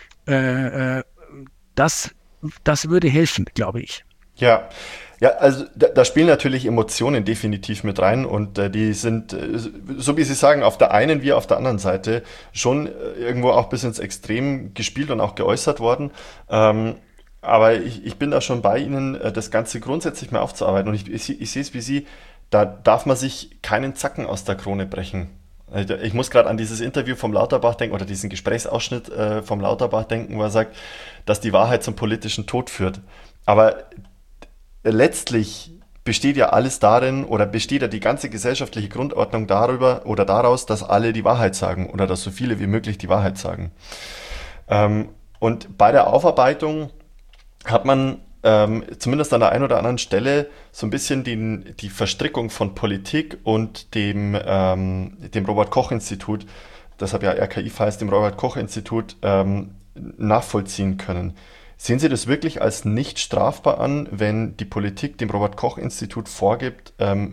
das würde helfen, glaube ich. Ja. Ja, also da spielen natürlich Emotionen definitiv mit rein und die sind, so wie Sie sagen, auf der einen wie auf der anderen Seite schon irgendwo auch bis ins Extrem gespielt und auch geäußert worden. Aber ich bin da schon bei Ihnen, das Ganze grundsätzlich mal aufzuarbeiten. Und ich sehe es wie Sie, da darf man sich keinen Zacken aus der Krone brechen. Ich muss gerade an dieses Interview vom Lauterbach denken oder diesen Gesprächsausschnitt vom Lauterbach denken, wo er sagt, dass die Wahrheit zum politischen Tod führt. Aber letztlich besteht ja alles darin oder besteht ja die ganze gesellschaftliche Grundordnung darüber oder daraus, dass alle die Wahrheit sagen oder dass so viele wie möglich die Wahrheit sagen. Und bei der Aufarbeitung hat man zumindest an der einen oder anderen Stelle so ein bisschen die Verstrickung von Politik und dem Robert-Koch-Institut, deshalb ja RKI-Files, dem Robert-Koch-Institut, nachvollziehen können. Sehen Sie das wirklich als nicht strafbar an, wenn die Politik dem Robert-Koch-Institut vorgibt,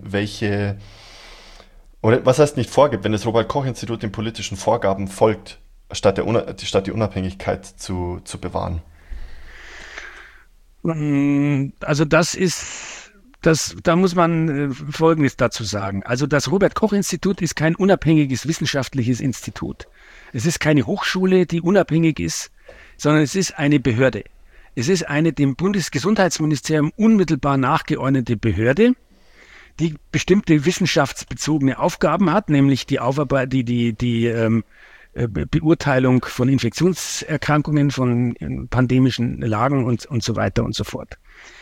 oder was heißt nicht vorgibt, wenn das Robert-Koch-Institut den politischen Vorgaben folgt, statt die Unabhängigkeit zu bewahren? Also da muss man Folgendes dazu sagen. Also das Robert-Koch-Institut ist kein unabhängiges wissenschaftliches Institut. Es ist keine Hochschule, die unabhängig ist, sondern es ist eine Behörde. Es ist eine dem Bundesgesundheitsministerium unmittelbar nachgeordnete Behörde, die bestimmte wissenschaftsbezogene Aufgaben hat, nämlich die Beurteilung von Infektionserkrankungen, von pandemischen Lagen und so weiter und so fort.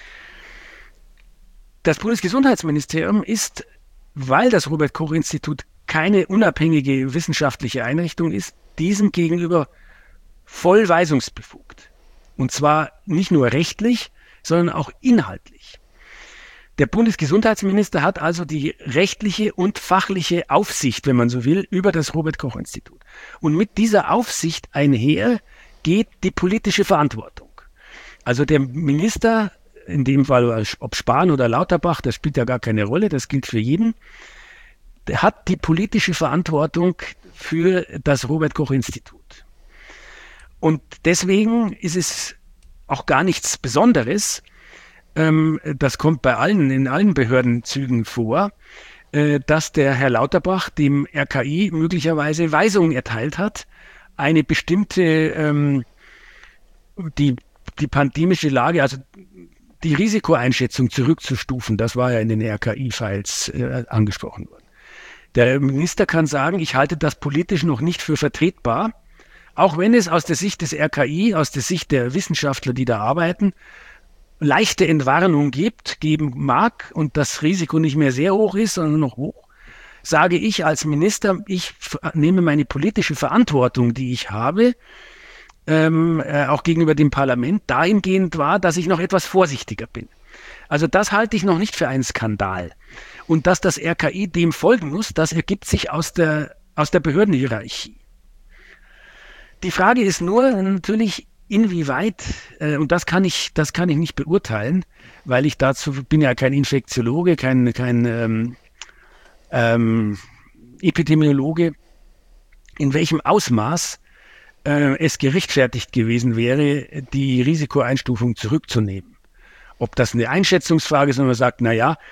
Das Bundesgesundheitsministerium ist, weil das Robert-Koch-Institut keine unabhängige wissenschaftliche Einrichtung ist, diesem gegenüber voll weisungsbefugt. Und zwar nicht nur rechtlich, sondern auch inhaltlich. Der Bundesgesundheitsminister hat also die rechtliche und fachliche Aufsicht, wenn man so will, über das Robert-Koch-Institut. Und mit dieser Aufsicht einher geht die politische Verantwortung. Also der Minister, in dem Fall ob Spahn oder Lauterbach, das spielt ja gar keine Rolle, das gilt für jeden, der hat die politische Verantwortung für das Robert-Koch-Institut. Und deswegen ist es auch gar nichts Besonderes, das kommt in allen Behördenzügen vor, dass der Herr Lauterbach dem RKI möglicherweise Weisungen erteilt hat, eine bestimmte, die pandemische Lage, also die Risikoeinschätzung zurückzustufen. Das war ja in den RKI-Files angesprochen worden. Der Minister kann sagen, ich halte das politisch noch nicht für vertretbar, auch wenn es aus der Sicht des RKI, aus der Sicht der Wissenschaftler, die da arbeiten, leichte Entwarnung geben mag und das Risiko nicht mehr sehr hoch ist, sondern noch hoch, sage ich als Minister, ich nehme meine politische Verantwortung, die ich habe, auch gegenüber dem Parlament, dahingehend wahr, dass ich noch etwas vorsichtiger bin. Also das halte ich noch nicht für einen Skandal. Und dass das RKI dem folgen muss, das ergibt sich aus der Behördenhierarchie. Die Frage ist nur natürlich, inwieweit, und das kann ich nicht beurteilen, weil ich bin ja kein Infektiologe, kein Epidemiologe, in welchem Ausmaß es gerechtfertigt gewesen wäre, die Risikoeinstufung zurückzunehmen. Ob das eine Einschätzungsfrage ist, wenn man sagt,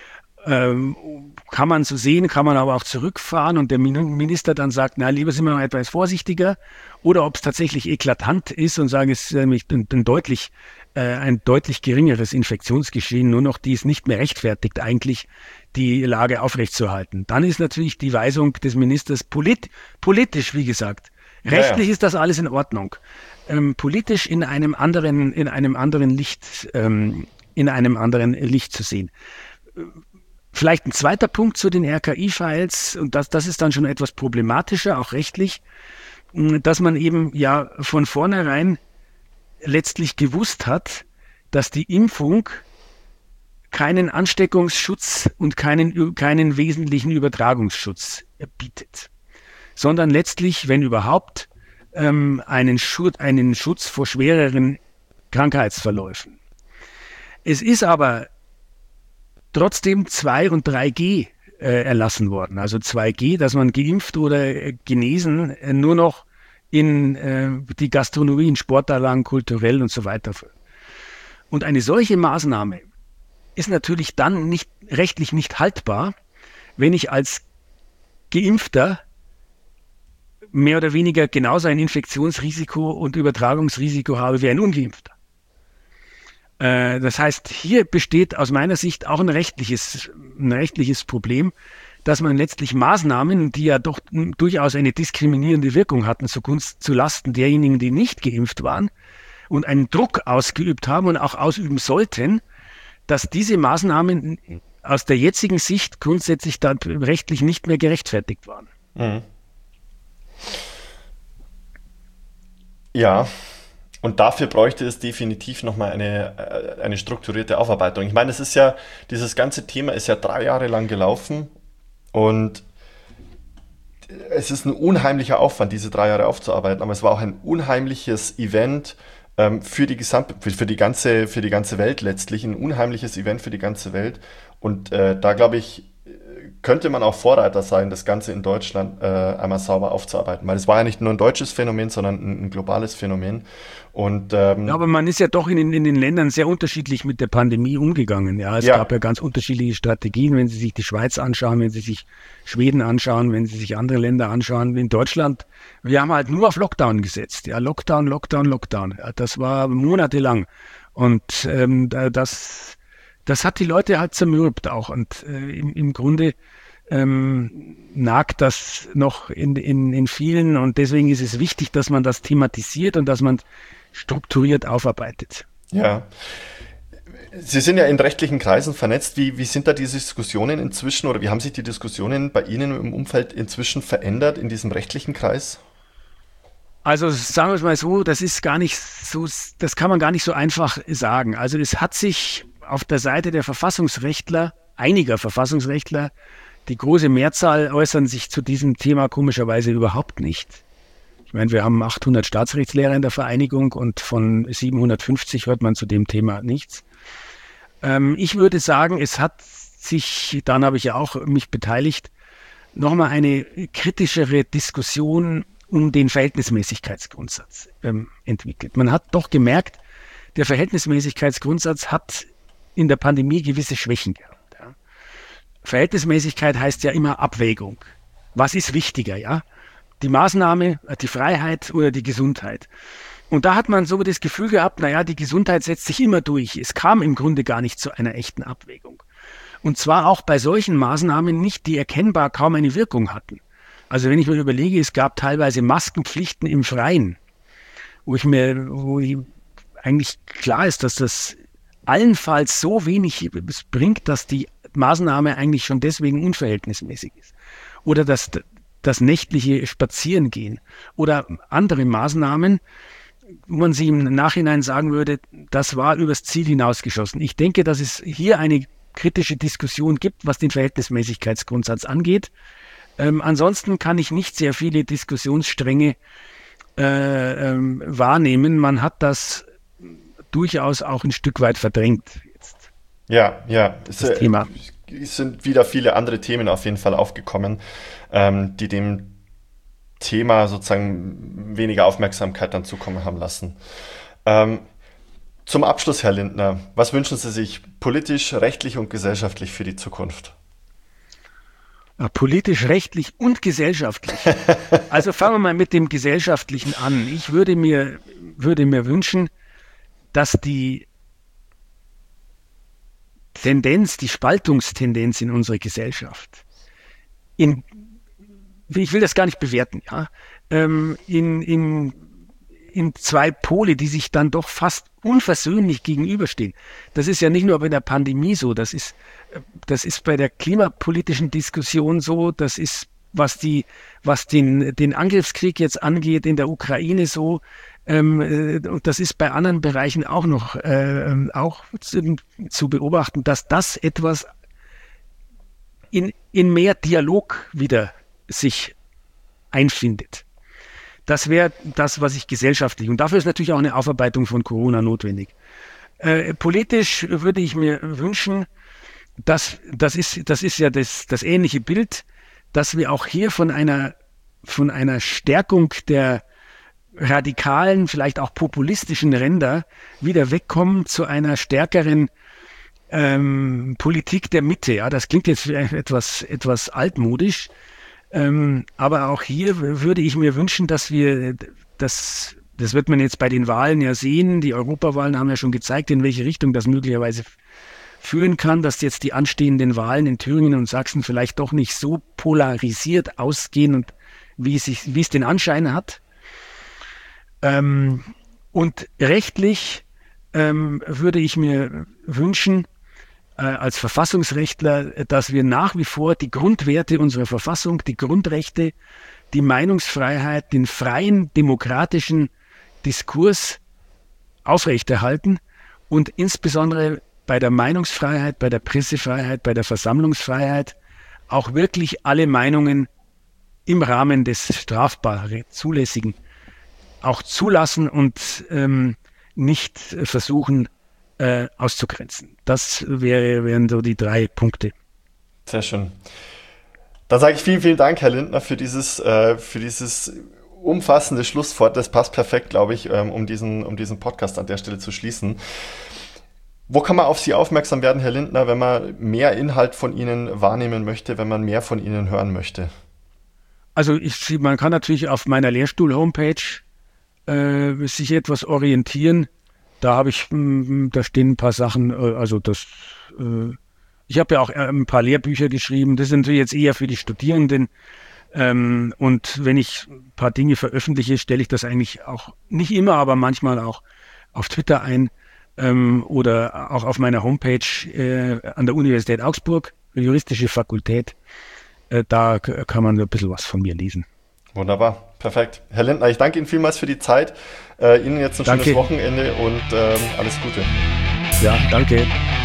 kann man so sehen, kann man aber auch zurückfahren und der Minister dann sagt, lieber sind wir noch etwas vorsichtiger, oder ob es tatsächlich eklatant ist und sagen, es ist nämlich ein deutlich geringeres Infektionsgeschehen, nur noch die es nicht mehr rechtfertigt, eigentlich die Lage aufrechtzuerhalten. Dann ist natürlich die Weisung des Ministers politisch, wie gesagt. Rechtlich ist das alles in Ordnung. Politisch in einem anderen Licht zu sehen. Vielleicht ein zweiter Punkt zu den RKI-Files, und das ist dann schon etwas problematischer, auch rechtlich, dass man eben ja von vornherein letztlich gewusst hat, dass die Impfung keinen Ansteckungsschutz und keinen wesentlichen Übertragungsschutz bietet, sondern letztlich, wenn überhaupt, einen Schutz vor schwereren Krankheitsverläufen. Es ist aber trotzdem 2 und 3G erlassen worden. Also 2G, dass man geimpft oder genesen nur noch in die Gastronomie, in Sportanlagen, kulturell und so weiter. Und eine solche Maßnahme ist natürlich dann rechtlich nicht haltbar, wenn ich als Geimpfter mehr oder weniger genauso ein Infektionsrisiko und Übertragungsrisiko habe wie ein Ungeimpfter. Das heißt, hier besteht aus meiner Sicht auch ein rechtliches Problem, dass man letztlich Maßnahmen, die ja doch durchaus eine diskriminierende Wirkung hatten zulasten derjenigen, die nicht geimpft waren und einen Druck ausgeübt haben und auch ausüben sollten, dass diese Maßnahmen aus der jetzigen Sicht grundsätzlich dann rechtlich nicht mehr gerechtfertigt waren. Mhm. Ja, und dafür bräuchte es definitiv nochmal eine strukturierte Aufarbeitung. Ich meine, dieses ganze Thema ist ja 3 Jahre lang gelaufen und es ist ein unheimlicher Aufwand, diese 3 Jahre aufzuarbeiten, aber es war auch ein unheimliches Event für die ganze Welt letztlich, ein unheimliches Event für die ganze Welt. Und da glaube ich, könnte man auch Vorreiter sein, das Ganze in Deutschland einmal sauber aufzuarbeiten. Weil es war ja nicht nur ein deutsches Phänomen, sondern ein globales Phänomen. Und, ja, aber man ist ja doch in den Ländern sehr unterschiedlich mit der Pandemie umgegangen. Ja, es gab ja ganz unterschiedliche Strategien, wenn Sie sich die Schweiz anschauen, wenn Sie sich Schweden anschauen, wenn Sie sich andere Länder anschauen. In Deutschland, wir haben halt nur auf Lockdown gesetzt. Ja, Lockdown. Ja, das war monatelang. Und das hat die Leute halt zermürbt auch. Und im Grunde nagt das noch in vielen. Und deswegen ist es wichtig, dass man das thematisiert und dass man strukturiert aufarbeitet. Ja. Sie sind ja in rechtlichen Kreisen vernetzt. Wie sind da diese Diskussionen inzwischen oder wie haben sich die Diskussionen bei Ihnen im Umfeld inzwischen verändert in diesem rechtlichen Kreis? Also sagen wir es mal so, das kann man gar nicht so einfach sagen. Also es hat sich auf der Seite der Verfassungsrechtler, einiger Verfassungsrechtler, die große Mehrzahl äußern sich zu diesem Thema komischerweise überhaupt nicht. Ich meine, wir haben 800 Staatsrechtslehrer in der Vereinigung und von 750 hört man zu dem Thema nichts. Ich würde sagen, es hat sich, dann habe ich ja auch mich beteiligt, nochmal eine kritischere Diskussion um den Verhältnismäßigkeitsgrundsatz entwickelt. Man hat doch gemerkt, der Verhältnismäßigkeitsgrundsatz hat in der Pandemie gewisse Schwächen gehabt. Ja. Verhältnismäßigkeit heißt ja immer Abwägung. Was ist wichtiger, ja? Die Maßnahme, die Freiheit oder die Gesundheit? Und da hat man so das Gefühl gehabt, naja, die Gesundheit setzt sich immer durch. Es kam im Grunde gar nicht zu einer echten Abwägung. Und zwar auch bei solchen Maßnahmen nicht, die erkennbar kaum eine Wirkung hatten. Also wenn ich mir überlege, es gab teilweise Maskenpflichten im Freien, wo eigentlich klar ist, dass das allenfalls so wenig bringt, dass die Maßnahme eigentlich schon deswegen unverhältnismäßig ist. Oder das nächtliche Spazierengehen oder andere Maßnahmen, wo man sie im Nachhinein sagen würde, das war übers Ziel hinausgeschossen. Ich denke, dass es hier eine kritische Diskussion gibt, was den Verhältnismäßigkeitsgrundsatz angeht. Ansonsten kann ich nicht sehr viele Diskussionsstränge wahrnehmen. Man hat das durchaus auch ein Stück weit verdrängt jetzt. Ja, das Thema. Es sind wieder viele andere Themen auf jeden Fall aufgekommen, die dem Thema sozusagen weniger Aufmerksamkeit dann zukommen haben lassen. Zum Abschluss, Herr Lindner, was wünschen Sie sich politisch, rechtlich und gesellschaftlich für die Zukunft? Politisch, rechtlich und gesellschaftlich. Also fangen wir mal mit dem Gesellschaftlichen an. Ich würde mir wünschen, dass die die Spaltungstendenz in unserer Gesellschaft, ich will das gar nicht bewerten, ja, in zwei Pole, die sich dann doch fast unversöhnlich gegenüberstehen. Das ist ja nicht nur bei der Pandemie so, das ist bei der klimapolitischen Diskussion so, das ist, was den Angriffskrieg jetzt angeht in der Ukraine so, und das ist bei anderen Bereichen auch noch auch zu beobachten, dass das etwas in mehr Dialog wieder sich einfindet. Das wäre das, was ich gesellschaftlich, und dafür ist natürlich auch eine Aufarbeitung von Corona notwendig. Politisch würde ich mir wünschen, das ist ja das ähnliche Bild, dass wir auch hier von einer Stärkung der radikalen, vielleicht auch populistischen Ränder wieder wegkommen zu einer stärkeren Politik der Mitte. Ja, das klingt jetzt etwas altmodisch, aber auch hier würde ich mir wünschen, dass wir das wird man jetzt bei den Wahlen ja sehen. Die Europawahlen haben ja schon gezeigt, in welche Richtung das möglicherweise führen kann, dass jetzt die anstehenden Wahlen in Thüringen und Sachsen vielleicht doch nicht so polarisiert ausgehen und wie es den Anschein hat. Und rechtlich würde ich mir wünschen, als Verfassungsrechtler, dass wir nach wie vor die Grundwerte unserer Verfassung, die Grundrechte, die Meinungsfreiheit, den freien demokratischen Diskurs aufrechterhalten und insbesondere bei der Meinungsfreiheit, bei der Pressefreiheit, bei der Versammlungsfreiheit auch wirklich alle Meinungen im Rahmen des strafbaren, zulässigen auch zulassen und nicht versuchen auszugrenzen. Das wären so die 3 Punkte. Sehr schön. Dann sage ich vielen, vielen Dank, Herr Lindner, für dieses umfassende Schlusswort. Das passt perfekt, glaube ich, um diesen Podcast an der Stelle zu schließen. Wo kann man auf Sie aufmerksam werden, Herr Lindner, wenn man mehr Inhalt von Ihnen wahrnehmen möchte, wenn man mehr von Ihnen hören möchte? Also man kann natürlich auf meiner Lehrstuhl-Homepage sich etwas orientieren. Da stehen ein paar Sachen, ich habe ja auch ein paar Lehrbücher geschrieben, das ist natürlich jetzt eher für die Studierenden. Und wenn ich ein paar Dinge veröffentliche, stelle ich das eigentlich auch, nicht immer, aber manchmal auch auf Twitter ein oder auch auf meiner Homepage an der Universität Augsburg, juristische Fakultät. Da kann man ein bisschen was von mir lesen. Wunderbar, perfekt. Herr Lindner, ich danke Ihnen vielmals für die Zeit. Ihnen jetzt ein schönes Wochenende und alles Gute. Ja, danke.